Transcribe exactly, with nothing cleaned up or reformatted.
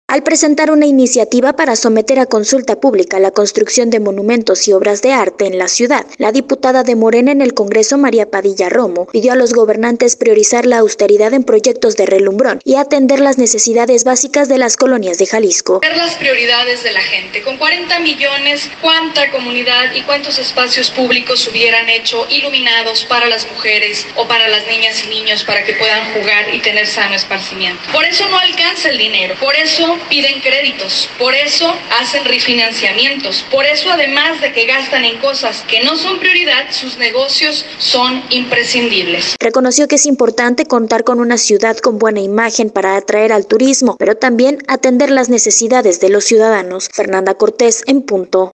Al presentar una iniciativa para someter a consulta pública la construcción de monumentos y obras de arte en la ciudad, la diputada de Morena en el Congreso, María Padilla Romo, pidió a los gobernantes priorizar la austeridad en proyectos de relumbrón y atender las necesidades básicas de las colonias de Jalisco. Ver las prioridades de la gente. Con cuarenta millones, ¿cuánta comunidad y cuántos espacios públicos hubieran hecho iluminados para las mujeres o para las niñas y niños para que puedan jugar y tener sano esparcimiento? Por eso no alcanza el dinero, por eso piden créditos, por eso hacen refinanciamientos, por eso además de que gastan en cosas que no son prioridad, sus negocios son imprescindibles. Reconoció que es importante contar con una ciudad con buena imagen para atraer al turismo, pero también atender las necesidades de los ciudadanos. Fernanda Cortés, en punto.